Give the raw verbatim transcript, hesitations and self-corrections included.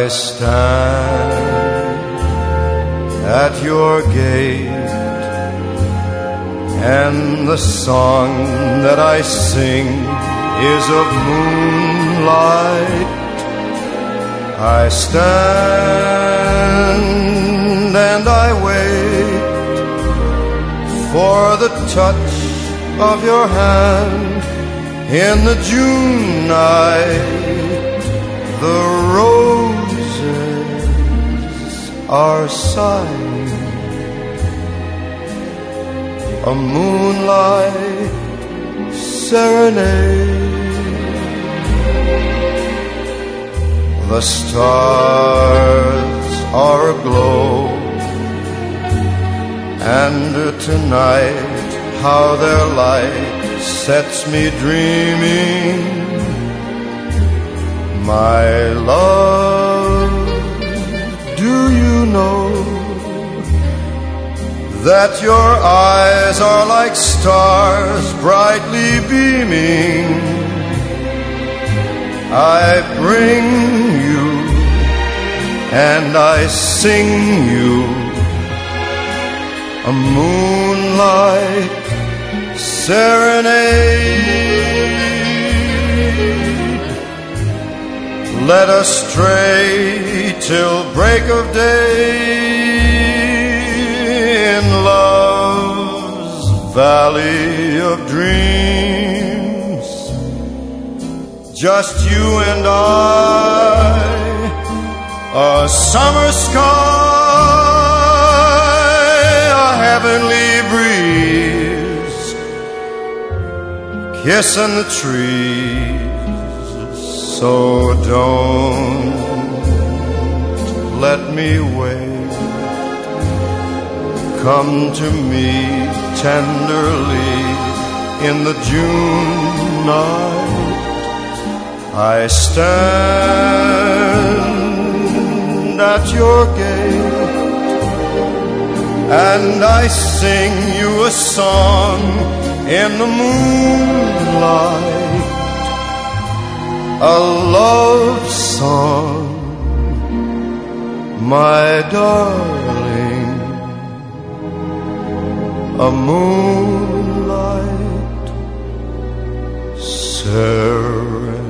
stand at your gate, and the song that I sing is of moonlight. I stand and I wait for the touch of your hand in the June night. The roses are sighing, a moonlight serenade. The stars are aglow, and tonight how their light sets me dreaming. My love, do you know that your eyes are like stars brightly beaming? I bring you and I sing you a moonlight serenade. Let us stray till break of day in love's valley of dreams. Just you and I, a summer sky, a heavenly breeze, kissing the trees. So don't let me wait. Come to me tenderly in the June night. I stand at your gate, and I sing you a song in the moonlight, a love song, my darling, a moonlight serenade.